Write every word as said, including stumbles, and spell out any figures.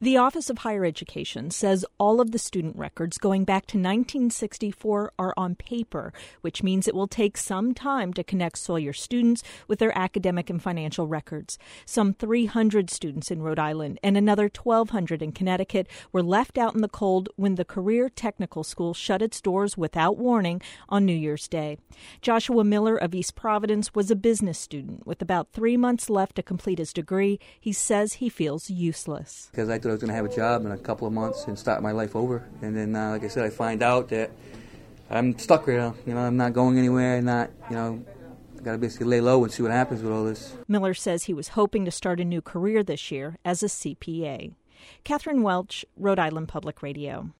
The Office of Higher Education says all of the student records going back to nineteen sixty-four are on paper, which means it will take some time to connect Sawyer students with their academic and financial records. Some three hundred students in Rhode Island and another twelve hundred in Connecticut were left out in the cold when the Career Technical School shut its doors without warning on New Year's Day. Joshua Miller of East Providence was a business student. With about three months left to complete his degree, he says he feels useless. Because I thought I was going to have a job in a couple of months and start my life over. And then, uh, like I said, I find out that I'm stuck right now. You know, I'm not going anywhere. I'm not, you know, I got to basically lay low and see what happens with all this. Miller says he was hoping to start a new career this year as a C P A. Catherine Welch, Rhode Island Public Radio.